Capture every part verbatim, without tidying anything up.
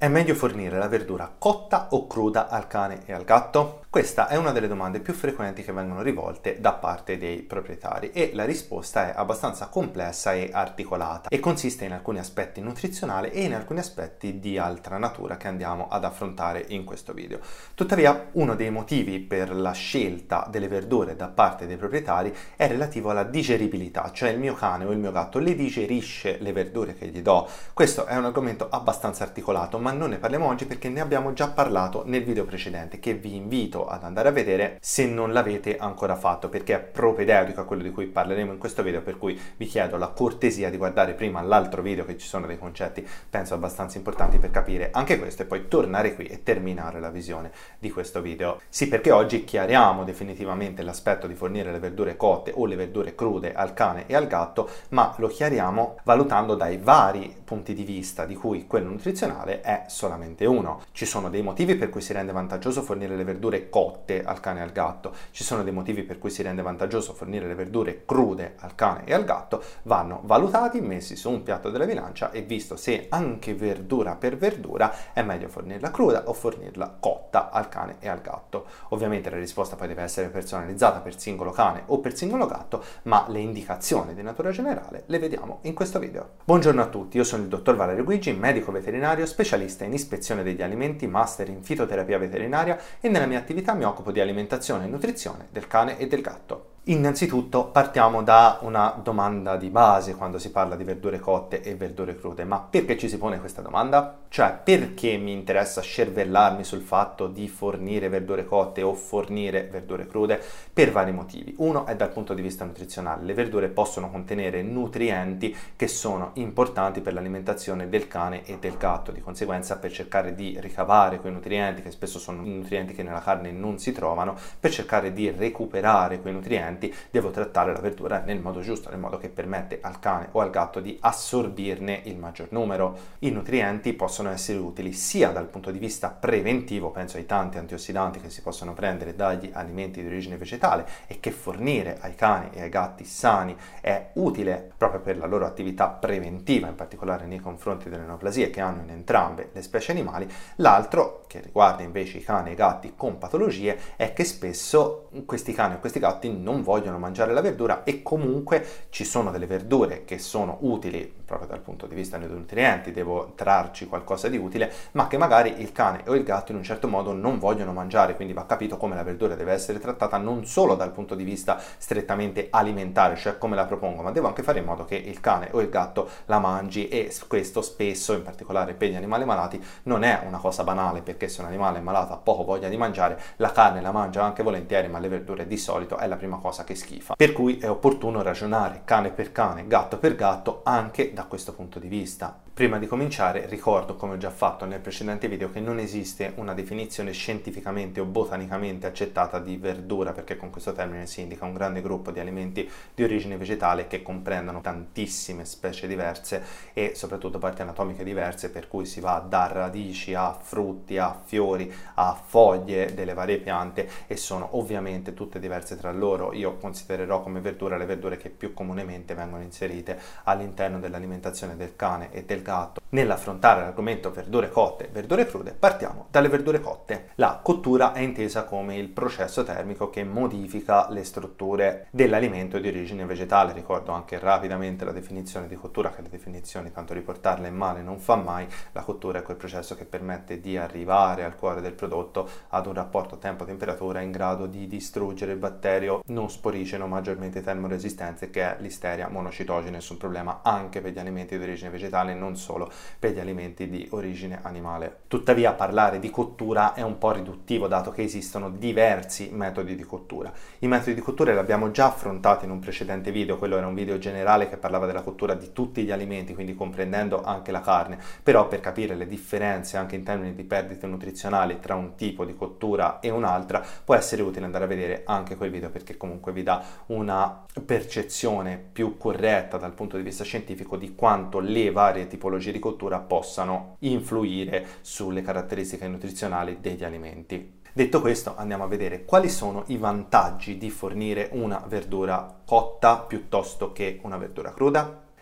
È meglio fornire la verdura cotta o cruda al cane e al gatto? Questa è una delle domande più frequenti che vengono rivolte da parte dei proprietari e la risposta è abbastanza complessa e articolata e consiste in alcuni aspetti nutrizionali e in alcuni aspetti di altra natura che andiamo ad affrontare in questo video. Tuttavia, uno dei motivi per la scelta delle verdure da parte dei proprietari è relativo alla digeribilità, cioè il mio cane o il mio gatto le digerisce le verdure che gli do. Questo è un argomento abbastanza articolato, ma non ne parliamo oggi perché ne abbiamo già parlato nel video precedente, che vi invito ad andare a vedere se non l'avete ancora fatto, perché è propedeutico a quello di cui parleremo in questo video, per cui vi chiedo la cortesia di guardare prima l'altro video, che ci sono dei concetti penso abbastanza importanti per capire anche questo, e poi tornare qui e terminare la visione di questo video. Sì, perché oggi chiariamo definitivamente l'aspetto di fornire le verdure cotte o le verdure crude al cane e al gatto, ma lo chiariamo valutando dai vari punti di vista, di cui quello nutrizionale è solamente uno. Ci sono dei motivi per cui si rende vantaggioso fornire le verdure cotte al cane e al gatto, ci sono dei motivi per cui si rende vantaggioso fornire le verdure crude al cane e al gatto, vanno valutati, messi su un piatto della bilancia e visto se anche verdura per verdura è meglio fornirla cruda o fornirla cotta al cane e al gatto. Ovviamente la risposta poi deve essere personalizzata per singolo cane o per singolo gatto, ma le indicazioni di natura generale le vediamo in questo video. Buongiorno a tutti, io sono il dottor Valerio Guigi, medico veterinario, specialista in ispezione degli alimenti, master in fitoterapia veterinaria, e nella mia attività mi occupo di alimentazione e nutrizione del cane e del gatto. Innanzitutto partiamo da una domanda di base quando si parla di verdure cotte e verdure crude. Ma perché ci si pone questa domanda? Cioè, perché mi interessa scervellarmi sul fatto di fornire verdure cotte o fornire verdure crude? Per vari motivi. Uno è dal punto di vista nutrizionale. Le verdure possono contenere nutrienti che sono importanti per l'alimentazione del cane e del gatto. Di conseguenza, per cercare di ricavare quei nutrienti, che spesso sono nutrienti che nella carne non si trovano, per cercare di recuperare quei nutrienti devo trattare la verdura nel modo giusto, nel modo che permette al cane o al gatto di assorbirne il maggior numero. I nutrienti possono essere utili sia dal punto di vista preventivo, penso ai tanti antiossidanti che si possono prendere dagli alimenti di origine vegetale e che fornire ai cani e ai gatti sani è utile proprio per la loro attività preventiva, in particolare nei confronti delle neoplasie che hanno in entrambe le specie animali. L'altro, che riguarda invece i cani e i gatti con patologie, è che spesso questi cani o questi gatti non vogliono mangiare la verdura e comunque ci sono delle verdure che sono utili proprio dal punto di vista dei nutrienti, devo trarci qualcosa di utile, ma che magari il cane o il gatto in un certo modo non vogliono mangiare, quindi va capito come la verdura deve essere trattata non solo dal punto di vista strettamente alimentare, cioè come la propongo, ma devo anche fare in modo che il cane o il gatto la mangi, e questo spesso, in particolare per gli animali malati, non è una cosa banale, perché se un animale è malato ha poco voglia di mangiare, la carne la mangia anche volentieri, ma le verdure di solito è la prima cosa che schifa. Per cui è opportuno ragionare cane per cane, gatto per gatto, anche da questo punto di vista. Prima di cominciare ricordo, come ho già fatto nel precedente video, che non esiste una definizione scientificamente o botanicamente accettata di verdura, perché con questo termine si indica un grande gruppo di alimenti di origine vegetale che comprendono tantissime specie diverse e soprattutto parti anatomiche diverse, per cui si va da radici a frutti a fiori a foglie delle varie piante, e sono ovviamente tutte diverse tra loro. Io considererò come verdura le verdure che più comunemente vengono inserite all'interno dell'alimentazione del cane e del gatto. Nell'affrontare l'argomento verdure cotte e verdure crude partiamo dalle verdure cotte. La cottura è intesa come il processo termico che modifica le strutture dell'alimento di origine vegetale. Ricordo anche rapidamente la definizione di cottura, che le definizioni, tanto riportarle in male non fa mai. La cottura è quel processo che permette di arrivare al cuore del prodotto ad un rapporto tempo-temperatura in grado di distruggere il batterio non sporiceno maggiormente termoresistente, che è Listeria monocitogene. Nessun problema anche per gli alimenti di origine vegetale, non solo per gli alimenti di origine animale. Tuttavia, parlare di cottura è un po' riduttivo, dato che esistono diversi metodi di cottura. I metodi di cottura li abbiamo già affrontati in un precedente video. Quello era un video generale che parlava della cottura di tutti gli alimenti, quindi comprendendo anche la carne, però per capire le differenze anche in termini di perdite nutrizionali tra un tipo di cottura e un'altra può essere utile andare a vedere anche quel video, perché comunque vi dà una percezione più corretta dal punto di vista scientifico di quanto le varie tipologie di cottura possano influire sulle caratteristiche nutrizionali degli alimenti. Detto questo, andiamo a vedere quali sono i vantaggi di fornire una verdura cotta piuttosto che una verdura cruda.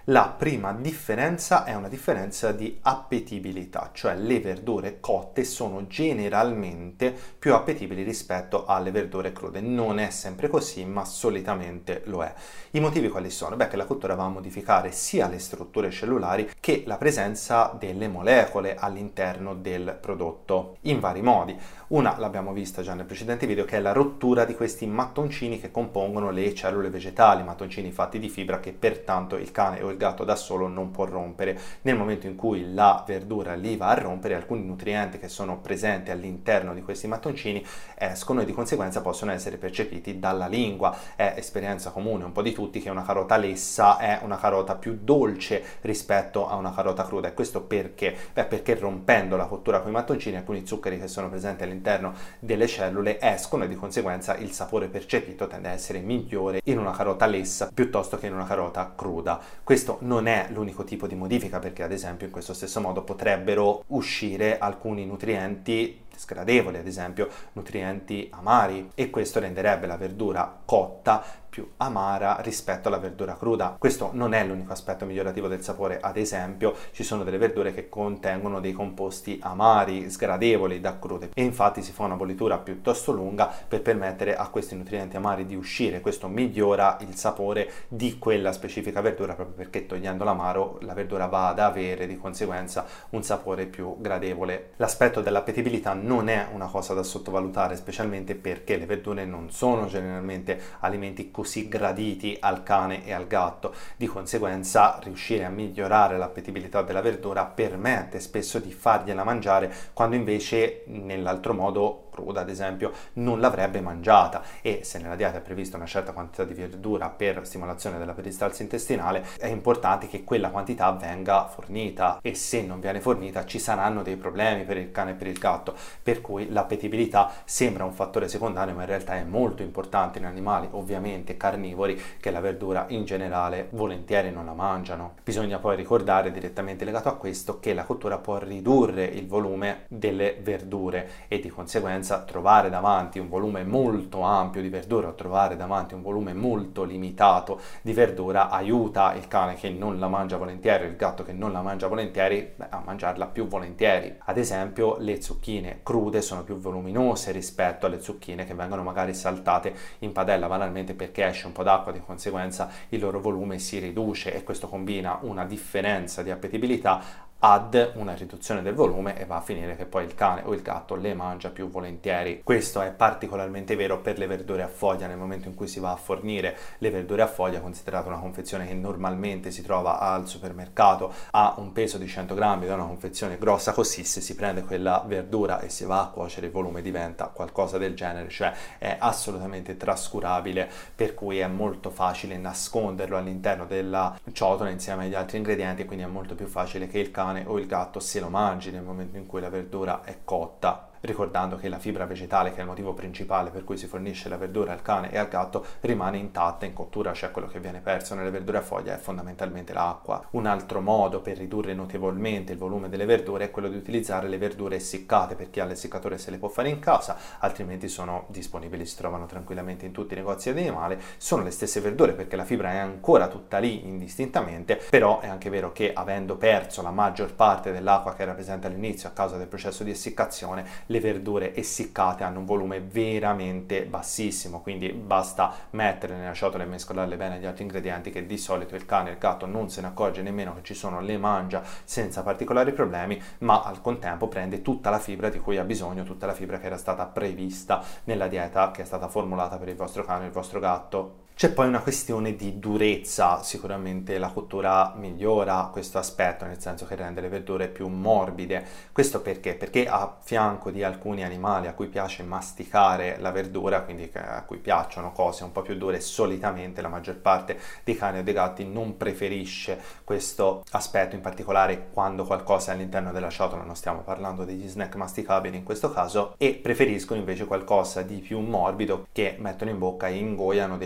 La prima differenza è una differenza di appetibilità, cioè le verdure cotte sono generalmente più appetibili rispetto alle verdure crude. Non è sempre così, ma solitamente lo è. I motivi quali sono? Beh, che la cottura va a modificare sia le strutture cellulari che la presenza delle molecole all'interno del prodotto in vari modi. Una l'abbiamo vista già nel precedente video, che è la rottura di questi mattoncini che compongono le cellule vegetali, mattoncini fatti di fibra che pertanto il cane o il gatto da solo non può rompere. Nel momento in cui la verdura li va a rompere, alcuni nutrienti che sono presenti all'interno di questi mattoncini escono e di conseguenza possono essere percepiti dalla lingua. È esperienza comune un po' di tutti che una carota lessa è una carota più dolce rispetto a una carota cruda. E questo perché? Beh, perché rompendo la cottura con i mattoncini alcuni zuccheri che sono presenti all'interno delle cellule escono e di conseguenza il sapore percepito tende a essere migliore in una carota lessa piuttosto che in una carota cruda. Questo non è l'unico tipo di modifica, perché ad esempio in questo stesso modo potrebbero uscire alcuni nutrienti sgradevoli, ad esempio nutrienti amari, e questo renderebbe la verdura cotta più amara rispetto alla verdura cruda. Questo non è l'unico aspetto migliorativo del sapore. Ad esempio ci sono delle verdure che contengono dei composti amari, sgradevoli da crude, e infatti si fa una bollitura piuttosto lunga per permettere a questi nutrienti amari di uscire. Questo migliora il sapore di quella specifica verdura, proprio perché togliendo l'amaro la verdura va ad avere di conseguenza un sapore più gradevole. L'aspetto dell'appetibilità non è una cosa da sottovalutare, specialmente perché le verdure non sono generalmente alimenti così graditi al cane e al gatto. Di conseguenza riuscire a migliorare l'appetibilità della verdura permette spesso di fargliela mangiare quando invece nell'altro modo cruda ad esempio non l'avrebbe mangiata. E se nella dieta è prevista una certa quantità di verdura per stimolazione della peristalsi intestinale, è importante che quella quantità venga fornita, e se non viene fornita ci saranno dei problemi per il cane e per il gatto, per cui l'appetibilità sembra un fattore secondario ma in realtà è molto importante in animali ovviamente carnivori che la verdura in generale volentieri non la mangiano. Bisogna poi ricordare, direttamente legato a questo, che la cottura può ridurre il volume delle verdure e di conseguenza trovare davanti un volume molto ampio di verdura o trovare davanti un volume molto limitato di verdura aiuta il cane che non la mangia volentieri, il gatto che non la mangia volentieri, beh, a mangiarla più volentieri. Ad esempio le zucchine crude sono più voluminose rispetto alle zucchine che vengono magari saltate in padella, banalmente perché esce un po' d'acqua, di conseguenza il loro volume si riduce, e questo combina una differenza di appetibilità ad una riduzione del volume e va a finire che poi il cane o il gatto le mangia più volentieri. Questo è particolarmente vero per le verdure a foglia. Nel momento in cui si va a fornire le verdure a foglia, considerate una confezione che normalmente si trova al supermercato a un peso di cento grammi, da una confezione grossa così, se si prende quella verdura e si va a cuocere il volume diventa qualcosa del genere, cioè è assolutamente trascurabile, per cui è molto facile nasconderlo all'interno della ciotola insieme agli altri ingredienti, quindi è molto più facile che il cane o il gatto se lo mangi nel momento in cui la verdura è cotta. Ricordando che la fibra vegetale, che è il motivo principale per cui si fornisce la verdura al cane e al gatto, rimane intatta in cottura, cioè quello che viene perso nelle verdure a foglia è fondamentalmente l'acqua. Un altro modo per ridurre notevolmente il volume delle verdure è quello di utilizzare le verdure essiccate. Per chi ha l'essiccatore se le può fare in casa, altrimenti sono disponibili, si trovano tranquillamente in tutti i negozi di animali. Sono le stesse verdure perché la fibra è ancora tutta lì indistintamente, però è anche vero che avendo perso la maggior parte dell'acqua che era presente all'inizio a causa del processo di essiccazione, le verdure essiccate hanno un volume veramente bassissimo, quindi basta metterle nella ciotola e mescolarle bene agli altri ingredienti, che di solito il cane e il gatto non se ne accorge nemmeno che ci sono, le mangia senza particolari problemi, ma al contempo prende tutta la fibra di cui ha bisogno, tutta la fibra che era stata prevista nella dieta che è stata formulata per il vostro cane e il vostro gatto. C'è poi una questione di durezza. Sicuramente la cottura migliora questo aspetto, nel senso che rende le verdure più morbide. Questo perché? Perché a fianco di alcuni animali a cui piace masticare la verdura, quindi a cui piacciono cose un po' più dure, solitamente la maggior parte dei cani o dei gatti non preferisce questo aspetto, in particolare quando qualcosa è all'interno della ciotola, non stiamo parlando degli snack masticabili in questo caso, e preferiscono invece qualcosa di più morbido che mettono in bocca e ingoiano direttamente.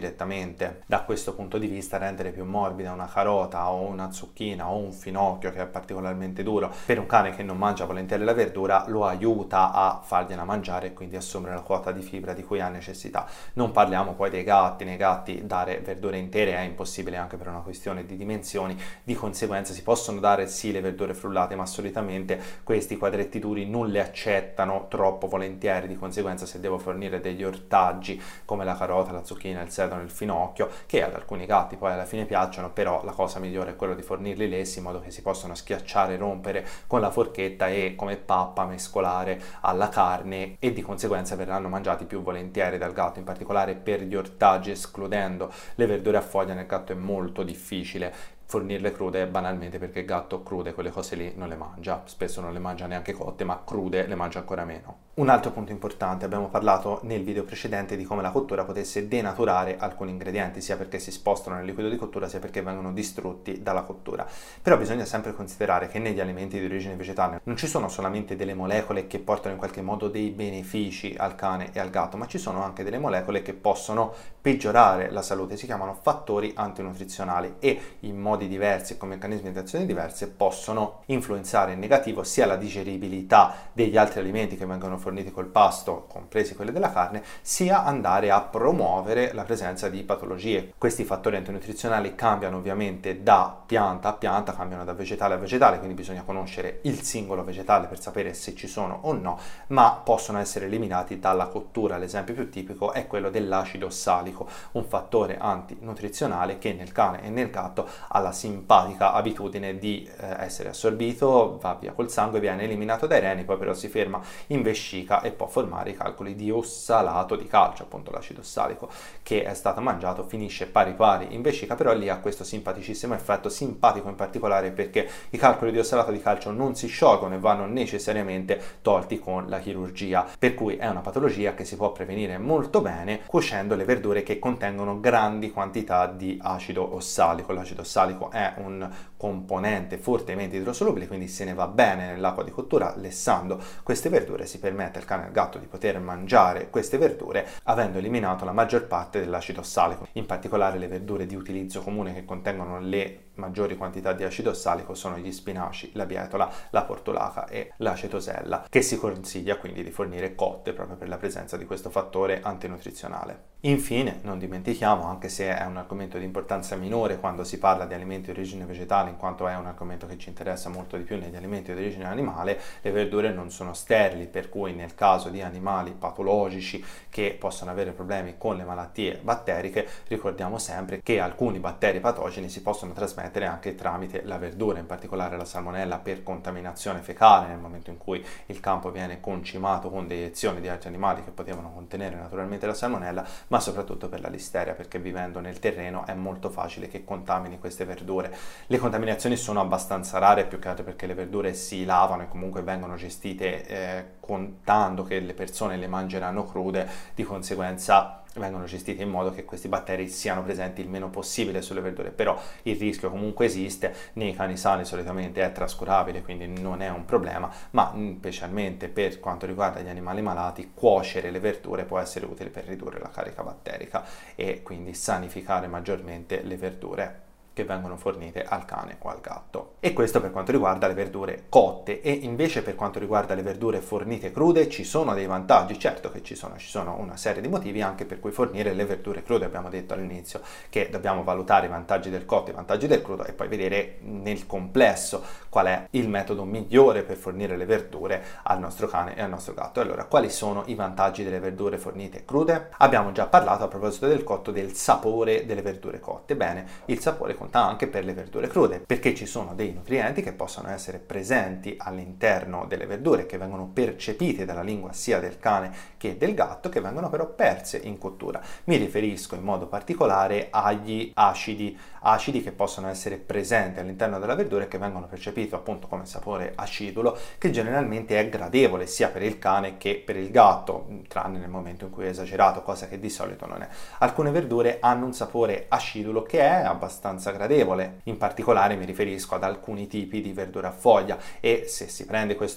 sicuramente da questo punto di vista rendere più morbida una carota o una zucchina o un finocchio che è particolarmente duro per un cane che non mangia volentieri la verdura lo aiuta a fargliela mangiare e quindi assumere la quota di fibra di cui ha necessità. Non parliamo poi dei gatti, nei gatti dare verdure intere è impossibile anche per una questione di dimensioni, di conseguenza si possono dare sì le verdure frullate, ma solitamente questi quadretti duri non le accettano troppo volentieri, di conseguenza se devo fornire degli ortaggi come la carota, la zucchina, il sedano, il finocchio, che ad alcuni gatti poi alla fine piacciono, però la cosa migliore è quello di fornirli lessi in modo che si possano schiacciare, rompere con la forchetta e come pappa mescolare alla carne e di conseguenza verranno mangiati più volentieri dal gatto, in particolare per gli ortaggi, escludendo le verdure a foglia nel gatto è molto difficile fornirle crude banalmente perché il gatto crude quelle cose lì non le mangia, spesso non le mangia neanche cotte, ma crude le mangia ancora meno. Un altro punto importante, abbiamo parlato nel video precedente di come la cottura potesse denaturare alcuni ingredienti, sia perché si spostano nel liquido di cottura sia perché vengono distrutti dalla cottura. Però bisogna sempre considerare che negli alimenti di origine vegetale non ci sono solamente delle molecole che portano in qualche modo dei benefici al cane e al gatto, ma ci sono anche delle molecole che possono peggiorare la salute, si chiamano fattori antinutrizionali e in modi diversi e con meccanismi di azione diversi possono influenzare in negativo sia la digeribilità degli altri alimenti che vengono forniti col pasto, compresi quelli della carne, sia andare a promuovere la presenza di patologie. Questi fattori antinutrizionali cambiano ovviamente da pianta a pianta, cambiano da vegetale a vegetale, quindi bisogna conoscere il singolo vegetale per sapere se ci sono o no, ma possono essere eliminati dalla cottura. L'esempio più tipico è quello dell'acido ossalico, un fattore antinutrizionale che nel cane e nel gatto ha la simpatica abitudine di eh, essere assorbito, va via col sangue, viene eliminato dai reni, poi però si ferma in vescica e può formare i calcoli di ossalato di calcio, appunto l'acido ossalico che è stato mangiato finisce pari pari in vescica, però lì ha questo simpaticissimo effetto, simpatico in particolare perché i calcoli di ossalato di calcio non si sciolgono e vanno necessariamente tolti con la chirurgia, per cui è una patologia che si può prevenire molto bene cuocendo le verdure che contengono grandi quantità di acido ossalico. L'acido ossalico è un componente fortemente idrosolubile, quindi se ne va bene nell'acqua di cottura. Lessando queste verdure si permette al cane e al gatto di poter mangiare queste verdure avendo eliminato la maggior parte dell'acido ossalico. In particolare le verdure di utilizzo comune che contengono le maggiori quantità di acido ossalico sono gli spinaci, la bietola, la portulaca e l'acetosella, che si consiglia quindi di fornire cotte proprio per la presenza di questo fattore antinutrizionale. Infine, non dimentichiamo, anche se è un argomento di importanza minore quando si parla di alimenti di origine vegetale, in quanto è un argomento che ci interessa molto di più negli alimenti di origine animale, le verdure non sono sterili, per cui nel caso di animali patologici che possono avere problemi con le malattie batteriche, ricordiamo sempre che alcuni batteri patogeni si possono trasmettere anche tramite la verdura, in particolare la salmonella per contaminazione fecale, nel momento in cui il campo viene concimato con deiezioni di altri animali che potevano contenere naturalmente la salmonella, ma soprattutto per la listeria, perché vivendo nel terreno è molto facile che contamini queste verdure. Le contaminazioni sono abbastanza rare, più che altro perché le verdure si lavano e comunque vengono gestite eh, contando che le persone le mangeranno crude, di conseguenza vengono gestiti in modo che questi batteri siano presenti il meno possibile sulle verdure, però il rischio comunque esiste. Nei cani sani solitamente è trascurabile, quindi non è un problema, ma specialmente per quanto riguarda gli animali malati, cuocere le verdure può essere utile per ridurre la carica batterica e quindi sanificare maggiormente le verdure che vengono fornite al cane o al gatto. E questo per quanto riguarda le verdure cotte. E invece per quanto riguarda le verdure fornite crude ci sono dei vantaggi, certo che ci sono, ci sono una serie di motivi anche per cui fornire le verdure crude. Abbiamo detto all'inizio che dobbiamo valutare i vantaggi del cotto e i vantaggi del crudo e poi vedere nel complesso qual è il metodo migliore per fornire le verdure al nostro cane e al nostro gatto. Allora, quali sono i vantaggi delle verdure fornite crude? Abbiamo già parlato a proposito del cotto del sapore delle verdure cotte. Bene, il sapore anche per le verdure crude, perché ci sono dei nutrienti che possono essere presenti all'interno delle verdure, che vengono percepiti dalla lingua sia del cane che del gatto, che vengono però perse in cottura. Mi riferisco in modo particolare agli acidi, acidi che possono essere presenti all'interno della verdura e che vengono percepiti appunto come sapore acidulo, che generalmente è gradevole sia per il cane che per il gatto, tranne nel momento in cui è esagerato, cosa che di solito non è. Alcune verdure hanno un sapore acidulo che è abbastanza gradevole, in particolare mi riferisco ad alcuni tipi di verdura a foglia, e se si prende questo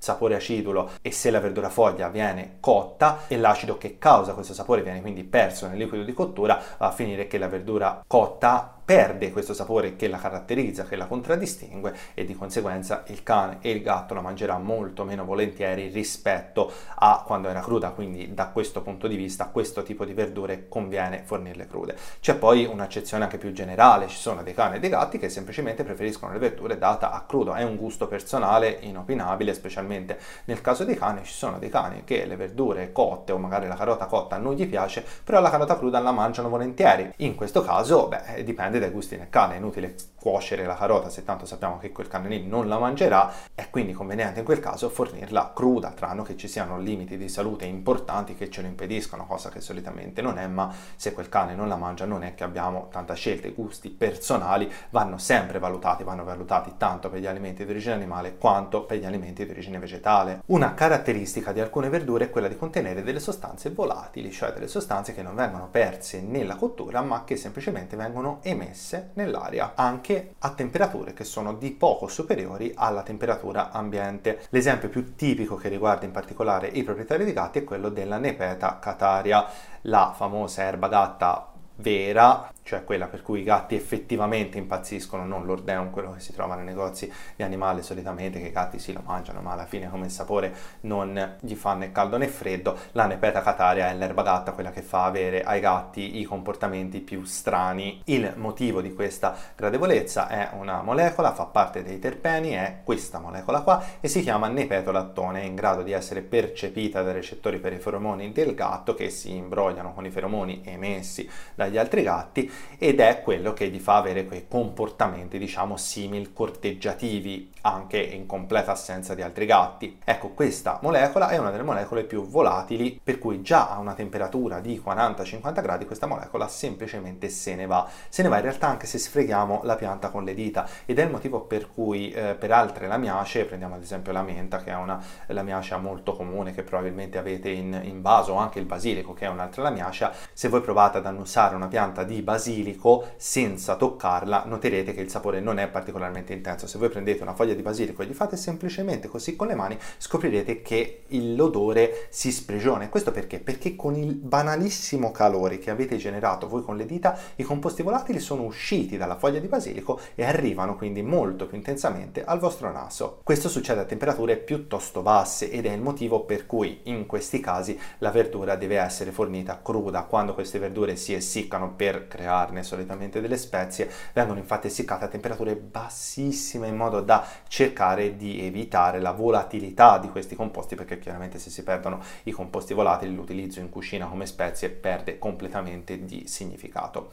sapore acidulo e se la verdura foglia viene cotta e l'acido che causa questo sapore viene quindi perso nel liquido di cottura, va a finire che la verdura cotta perde questo sapore che la caratterizza, che la contraddistingue, e di conseguenza il cane e il gatto la mangerà molto meno volentieri rispetto a quando era cruda. Quindi da questo punto di vista questo tipo di verdure conviene fornirle crude. C'è poi un'accezione anche più generale: ci sono dei cani e dei gatti che semplicemente preferiscono le verdure date a crudo, è un gusto personale inopinabile, specialmente nel caso dei cani. Ci sono dei cani che le verdure cotte o magari la carota cotta non gli piace, però la carota cruda la mangiano volentieri. In questo caso beh, dipende dai gusti del cane, è inutile cuocere la carota se tanto sappiamo che quel cane lì non la mangerà, è quindi conveniente in quel caso fornirla cruda, tranne che ci siano limiti di salute importanti che ce lo impediscono, cosa che solitamente non è, ma se quel cane non la mangia non è che abbiamo tanta scelta. I gusti personali vanno sempre valutati, vanno valutati tanto per gli alimenti di origine animale quanto per gli alimenti di origine vegetale. Una caratteristica di alcune verdure è quella di contenere delle sostanze volatili, cioè delle sostanze che non vengono perse nella cottura ma che semplicemente vengono emesse nell'aria anche a temperature che sono di poco superiori alla temperatura ambiente. L'esempio più tipico che riguarda in particolare i proprietari di gatti è quello della Nepeta cataria, la famosa erba gatta vera, cioè quella per cui i gatti effettivamente impazziscono, non l'ordeum, quello che si trova nei negozi di animali solitamente, che i gatti sì lo mangiano ma alla fine come sapore non gli fa né caldo né freddo. La Nepeta cataria è l'erba gatta, quella che fa avere ai gatti i comportamenti più strani. Il motivo di questa gradevolezza è una molecola, fa parte dei terpeni, è questa molecola qua e si chiama nepetolattone, è in grado di essere percepita dai recettori per i feromoni del gatto, che si imbrogliano con i feromoni emessi dagli altri gatti, ed è quello che gli fa avere quei comportamenti diciamo simil corteggiativi anche in completa assenza di altri gatti. Ecco, questa molecola è una delle molecole più volatili, per cui già a una temperatura di quaranta cinquanta gradi questa molecola semplicemente se ne va se ne va in realtà anche se sfreghiamo la pianta con le dita, ed è il motivo per cui eh, per altre lamiace, prendiamo ad esempio la menta che è una lamiacea molto comune che probabilmente avete in, in vaso, o anche il basilico che è un'altra lamiacea, se voi provate ad annusare una pianta di basilico senza toccarla noterete che il sapore non è particolarmente intenso. Se voi prendete una foglia di basilico e gli fate semplicemente così con le mani scoprirete che l'odore si sprigiona. Questo perché? Perché con il banalissimo calore che avete generato voi con le dita i composti volatili sono usciti dalla foglia di basilico e arrivano quindi molto più intensamente al vostro naso. Questo succede a temperature piuttosto basse ed è il motivo per cui in questi casi la verdura deve essere fornita cruda. Quando queste verdure si essiccano per crearne solitamente delle spezie, vengono infatti essiccate a temperature bassissime in modo da cercare di evitare la volatilità di questi composti, perché chiaramente se si perdono i composti volatili l'utilizzo in cucina come spezie perde completamente di significato.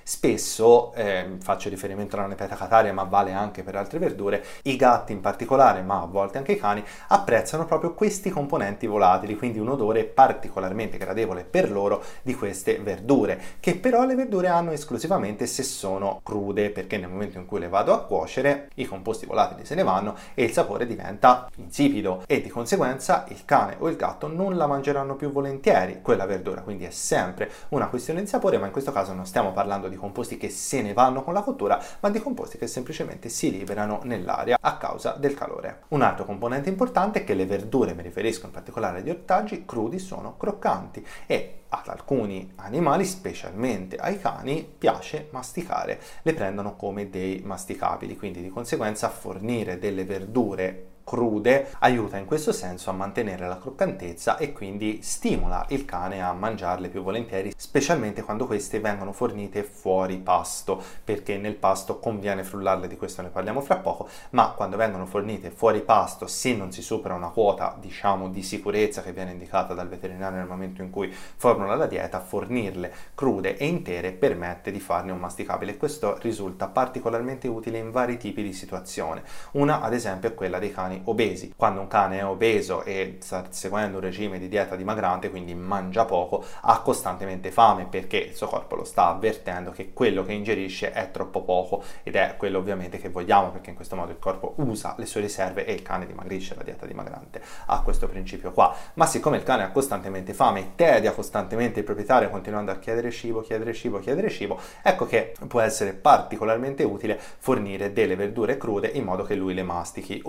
Spesso, eh, faccio riferimento alla Nepeta cataria ma vale anche per altre verdure, i gatti in particolare, ma a volte anche i cani, apprezzano proprio questi componenti volatili, quindi un odore particolarmente gradevole per loro di queste verdure, che però le verdure hanno esclusivamente se sono crude, perché nel momento in cui le vado a cuocere i composti volatili se ne vanno e il sapore diventa insipido e di conseguenza il cane o il gatto non la mangeranno più volentieri quella verdura. Quindi è sempre una questione di sapore, ma in questo caso non stiamo parlando di composti che se ne vanno con la cottura, ma di composti che semplicemente si liberano nell'aria a causa del calore. Un altro componente importante è che le verdure, mi riferisco in particolare agli ortaggi crudi, sono croccanti e ad alcuni animali, specialmente ai cani, piace masticare, le prendono come dei masticabili, quindi di conseguenza fornire delle verdure crude aiuta in questo senso a mantenere la croccantezza e quindi stimola il cane a mangiarle più volentieri, specialmente quando queste vengono fornite fuori pasto, perché nel pasto conviene frullarle, di questo ne parliamo fra poco, ma quando vengono fornite fuori pasto, se non si supera una quota diciamo di sicurezza che viene indicata dal veterinario nel momento in cui formula la dieta, fornirle crude e intere permette di farne un masticabile, e questo risulta particolarmente utile in vari tipi di situazioni. Una ad esempio è quella dei cani obesi. Quando un cane è obeso e sta seguendo un regime di dieta dimagrante, quindi mangia poco, ha costantemente fame perché il suo corpo lo sta avvertendo che quello che ingerisce è troppo poco, ed è quello ovviamente che vogliamo, perché in questo modo il corpo usa le sue riserve e il cane dimagrisce. La dieta dimagrante ha questo principio qua. Ma siccome il cane ha costantemente fame e tedia costantemente il proprietario continuando a chiedere cibo, chiedere cibo, chiedere cibo, ecco che può essere particolarmente utile fornire delle verdure crude in modo che lui le mastichi. Oltre al piacere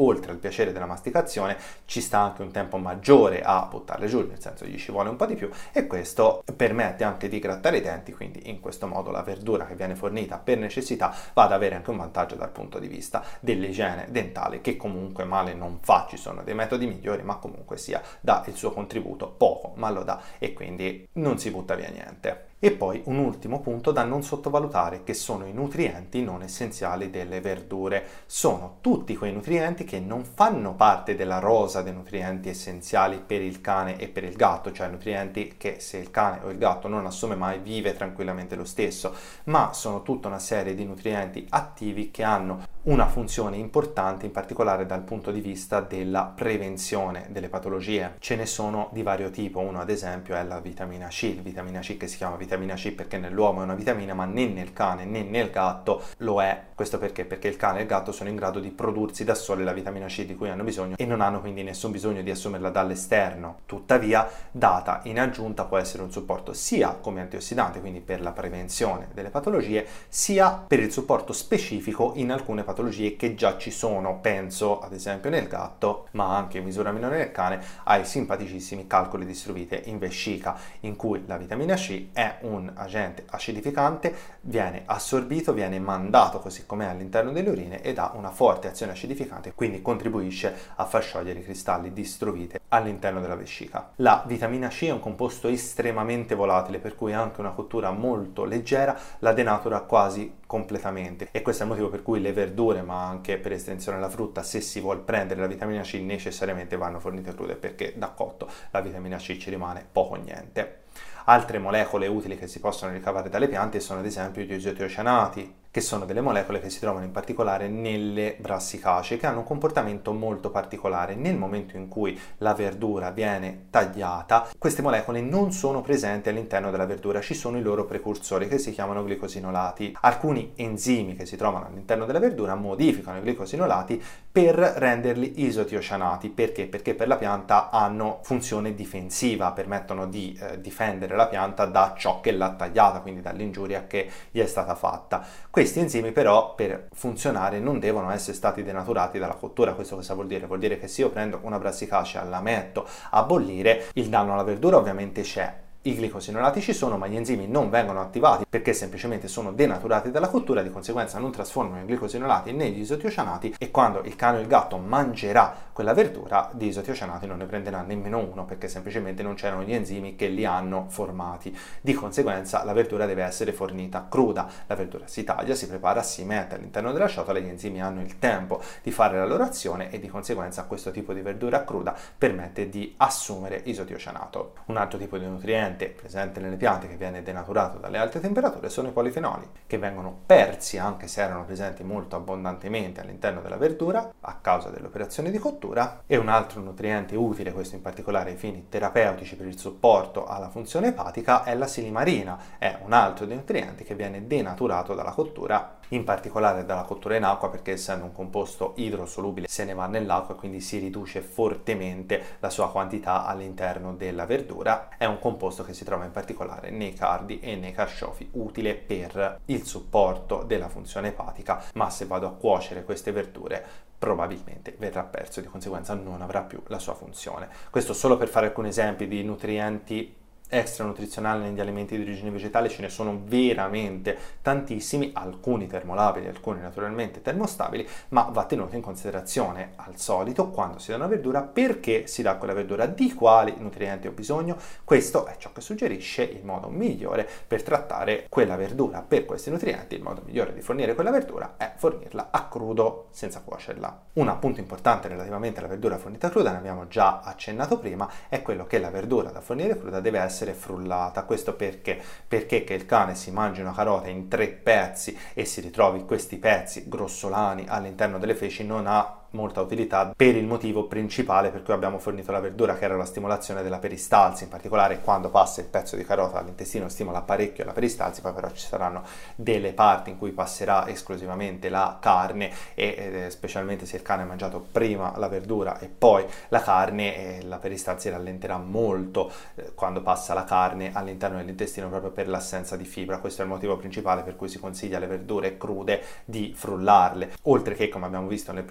piacere della masticazione, ci sta anche un tempo maggiore a buttarle giù, nel senso gli ci vuole un po' di più, e questo permette anche di grattare i denti, quindi in questo modo la verdura che viene fornita per necessità va ad avere anche un vantaggio dal punto di vista dell'igiene dentale, che comunque male non fa. Ci sono dei metodi migliori, ma comunque sia dà il suo contributo, poco ma lo dà, e quindi non si butta via niente. E poi un ultimo punto da non sottovalutare, che sono i nutrienti non essenziali delle verdure. Sono tutti quei nutrienti che non fanno parte della rosa dei nutrienti essenziali per il cane e per il gatto, cioè nutrienti che se il cane o il gatto non assume mai vive tranquillamente lo stesso, ma sono tutta una serie di nutrienti attivi che hanno una funzione importante, in particolare dal punto di vista della prevenzione delle patologie. Ce ne sono di vario tipo. Uno ad esempio è la vitamina C, il vitamina C che si chiama vitamina C perché nell'uomo è una vitamina, ma né nel cane né nel gatto lo è. Questo perché? Perché il cane e il gatto sono in grado di prodursi da sole la vitamina C di cui hanno bisogno e non hanno quindi nessun bisogno di assumerla dall'esterno. Tuttavia, data in aggiunta, può essere un supporto sia come antiossidante, quindi per la prevenzione delle patologie, sia per il supporto specifico in alcune patologie che già ci sono. Penso ad esempio nel gatto, ma anche in misura minore nel cane, ai simpaticissimi calcoli di struvite in vescica, in cui la vitamina C è un agente acidificante, viene assorbito, viene mandato così com'è all'interno delle urine ed ha una forte azione acidificante, quindi contribuisce a far sciogliere i cristalli di struvite all'interno della vescica. La vitamina C è un composto estremamente volatile, per cui anche una cottura molto leggera la denatura quasi completamente, e questo è il motivo per cui le verdure, ma anche per estensione la frutta, se si vuol prendere la vitamina C necessariamente vanno fornite crude, perché da cotto la vitamina C ci rimane poco o niente. Altre molecole utili che si possono ricavare dalle piante sono ad esempio gli isotiocianati, che sono delle molecole che si trovano in particolare nelle brassicacee, che hanno un comportamento molto particolare. Nel momento in cui la verdura viene tagliata, queste molecole non sono presenti all'interno della verdura, ci sono i loro precursori che si chiamano glicosinolati. Alcuni enzimi che si trovano all'interno della verdura modificano i glicosinolati per renderli isotiocianati. Perché? Perché per la pianta hanno funzione difensiva, permettono di eh, difendere la pianta da ciò che l'ha tagliata, quindi dall'ingiuria che gli è stata fatta. Questi enzimi però per funzionare non devono essere stati denaturati dalla cottura. Questo cosa vuol dire? Vuol dire che se io prendo una brassicacea, la metto a bollire, il danno alla verdura ovviamente c'è. I glicosinolati ci sono, ma gli enzimi non vengono attivati perché semplicemente sono denaturati dalla cottura, di conseguenza non trasformano i glicosinolati negli isotiocianati, e quando il cane o il gatto mangerà quella verdura di isotiocianati non ne prenderà nemmeno uno, perché semplicemente non c'erano gli enzimi che li hanno formati. Di conseguenza la verdura deve essere fornita cruda. La verdura si taglia, si prepara, si mette all'interno della ciotola, gli enzimi hanno il tempo di fare la loro azione e di conseguenza questo tipo di verdura cruda permette di assumere isotiocianato. Un altro tipo di nutriente presente nelle piante che viene denaturato dalle alte temperature sono i polifenoli, che vengono persi anche se erano presenti molto abbondantemente all'interno della verdura a causa dell'operazione di cottura. E un altro nutriente utile, questo in particolare ai fini terapeutici per il supporto alla funzione epatica, è la silimarina. È un altro dei nutrienti che viene denaturato dalla cottura, in particolare dalla cottura in acqua, perché essendo un composto idrosolubile se ne va nell'acqua e quindi si riduce fortemente la sua quantità all'interno della verdura. È un composto che si trova in particolare nei cardi e nei carciofi, utile per il supporto della funzione epatica, ma se vado a cuocere queste verdure probabilmente verrà perso, di conseguenza non avrà più la sua funzione. Questo solo per fare alcuni esempi di nutrienti extra nutrizionali negli alimenti di origine vegetale. Ce ne sono veramente tantissimi, alcuni termolabili, alcuni naturalmente termostabili, ma va tenuto in considerazione al solito quando si dà una verdura perché si dà quella verdura, di quali nutrienti ho bisogno. Questo è ciò che suggerisce il modo migliore per trattare quella verdura per questi nutrienti. Il modo migliore di fornire quella verdura è fornirla a crudo, senza cuocerla. Un appunto importante relativamente alla verdura fornita cruda, ne abbiamo già accennato prima, è quello che la verdura da fornire cruda deve essere frullata. Questo perché? Perché che il cane si mangi una carota in tre pezzi e si ritrovi questi pezzi grossolani all'interno delle feci non ha molta utilità, per il motivo principale per cui abbiamo fornito la verdura, che era la stimolazione della peristalsi. In particolare quando passa il pezzo di carota all'intestino stimola parecchio la peristalsi, poi però ci saranno delle parti in cui passerà esclusivamente la carne e eh, specialmente se il cane ha mangiato prima la verdura e poi la carne, eh, la peristalsi rallenterà molto eh, quando passa la carne all'interno dell'intestino, proprio per l'assenza di fibra. Questo è il motivo principale per cui si consiglia alle verdure crude di frullarle, oltre che, come abbiamo visto nel precedente video,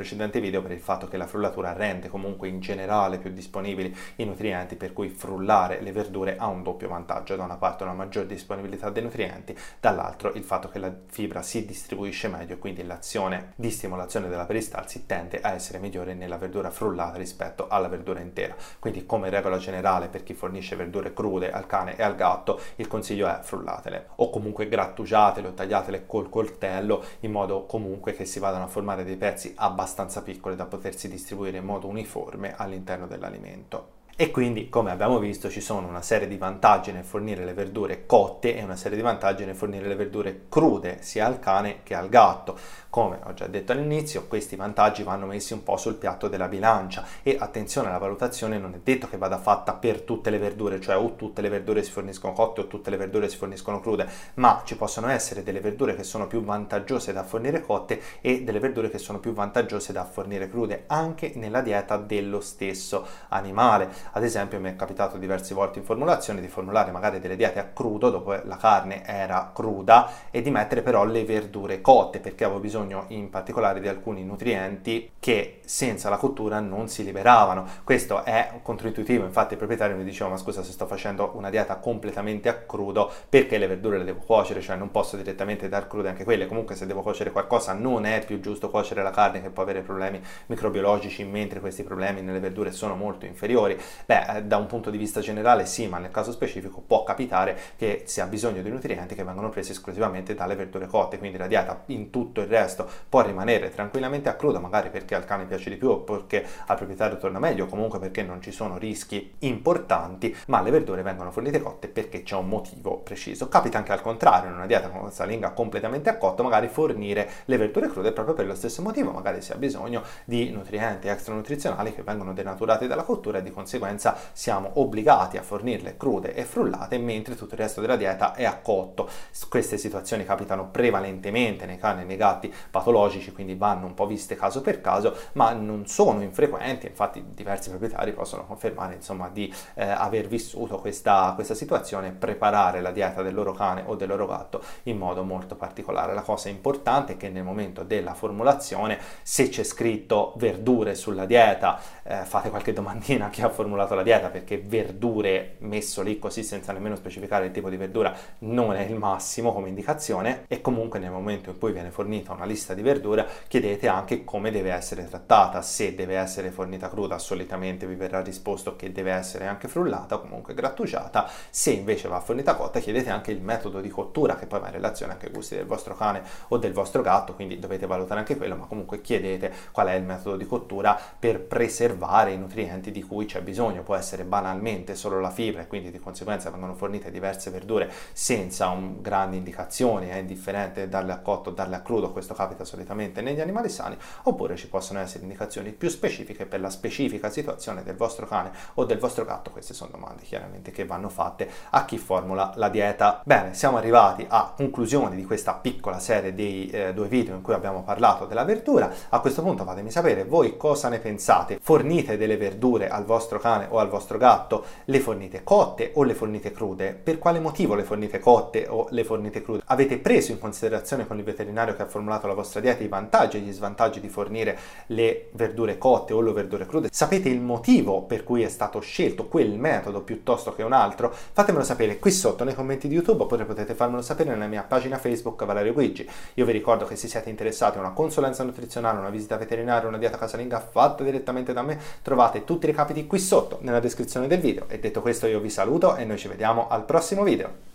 video per il fatto che la frullatura rende comunque in generale più disponibili i nutrienti, per cui frullare le verdure ha un doppio vantaggio: da una parte una maggior disponibilità dei nutrienti, dall'altro il fatto che la fibra si distribuisce meglio e quindi l'azione di stimolazione della peristalsi tende a essere migliore nella verdura frullata rispetto alla verdura intera. Quindi, come regola generale, per chi fornisce verdure crude al cane e al gatto, il consiglio è frullatele o comunque grattugiatele o tagliatele col coltello, in modo comunque che si vadano a formare dei pezzi abbastanza piccoli da potersi distribuire in modo uniforme all'interno dell'alimento. E quindi, come abbiamo visto, ci sono una serie di vantaggi nel fornire le verdure cotte e una serie di vantaggi nel fornire le verdure crude sia al cane che al gatto. Come ho già detto all'inizio, questi vantaggi vanno messi un po' sul piatto della bilancia, e attenzione, alla valutazione non è detto che vada fatta per tutte le verdure, cioè o tutte le verdure si forniscono cotte o tutte le verdure si forniscono crude, ma ci possono essere delle verdure che sono più vantaggiose da fornire cotte e delle verdure che sono più vantaggiose da fornire crude, anche nella dieta dello stesso animale. Ad esempio, mi è capitato diverse volte in formulazione di formulare magari delle diete a crudo dopo la carne era cruda e di mettere però le verdure cotte, perché avevo bisogno in particolare di alcuni nutrienti che senza la cottura non si liberavano. Questo è controintuitivo, infatti il proprietario mi diceva: ma scusa, se sto facendo una dieta completamente a crudo, perché le verdure le devo cuocere? Cioè non posso direttamente dar crude anche quelle? Comunque, se devo cuocere qualcosa non è più giusto cuocere la carne, che può avere problemi microbiologici, mentre questi problemi nelle verdure sono molto inferiori. Beh, da un punto di vista generale sì, ma nel caso specifico può capitare che si ha bisogno di nutrienti che vengono presi esclusivamente dalle verdure cotte, quindi la dieta in tutto il resto può rimanere tranquillamente a crudo, magari perché al cane piace di più o perché al proprietario torna meglio, o comunque perché non ci sono rischi importanti, ma le verdure vengono fornite cotte perché c'è un motivo preciso. Capita anche al contrario, in una dieta con casalinga completamente a cotto, magari fornire le verdure crude proprio per lo stesso motivo, magari si ha bisogno di nutrienti extra nutrizionali che vengono denaturati dalla cottura e di conseguenza siamo obbligati a fornirle crude e frullate, mentre tutto il resto della dieta è a cotto. Queste situazioni capitano prevalentemente nei cani e nei gatti patologici, quindi vanno un po' viste caso per caso, ma non sono infrequenti. Infatti diversi proprietari possono confermare, insomma, di eh, aver vissuto questa, questa situazione e preparare la dieta del loro cane o del loro gatto in modo molto particolare. La cosa importante è che nel momento della formulazione, se c'è scritto verdure sulla dieta, eh, fate qualche domandina a chi ha formulato la dieta, perché verdure messo lì così senza nemmeno specificare il tipo di verdura non è il massimo come indicazione. E comunque nel momento in cui viene fornita una lista di verdura, chiedete anche come deve essere trattata. Se deve essere fornita cruda, solitamente vi verrà risposto che deve essere anche frullata o comunque grattugiata. Se invece va fornita cotta, chiedete anche il metodo di cottura, che poi va in relazione anche ai gusti del vostro cane o del vostro gatto, quindi dovete valutare anche quello, ma comunque chiedete qual è il metodo di cottura per preservare i nutrienti di cui c'è bisogno. Può essere banalmente solo la fibra e quindi di conseguenza vengono fornite diverse verdure senza un grandi indicazioni, è indifferente darle a cotto o darle a crudo, questo capita solitamente negli animali sani, oppure ci possono essere indicazioni più specifiche per la specifica situazione del vostro cane o del vostro gatto. Queste sono domande chiaramente che vanno fatte a chi formula la dieta. Bene, siamo arrivati a conclusione di questa piccola serie dei eh, due video in cui abbiamo parlato della verdura. A questo punto fatemi sapere voi cosa ne pensate. Fornite delle verdure al vostro cane o al vostro gatto? Le fornite cotte o le fornite crude? Per quale motivo le fornite cotte o le fornite crude? Avete preso in considerazione con il veterinario che ha formulato la vostra dieta i vantaggi e gli svantaggi di fornire le verdure cotte o le verdure crude? Sapete il motivo per cui è stato scelto quel metodo piuttosto che un altro? Fatemelo sapere qui sotto nei commenti di YouTube, oppure potete farmelo sapere nella mia pagina Facebook Valerio Guigi. Io vi ricordo che se siete interessati a una consulenza nutrizionale, una visita veterinaria, una dieta casalinga fatta direttamente da me, trovate tutti i recapiti qui sotto nella descrizione del video. E detto questo, io vi saluto e noi ci vediamo al prossimo video.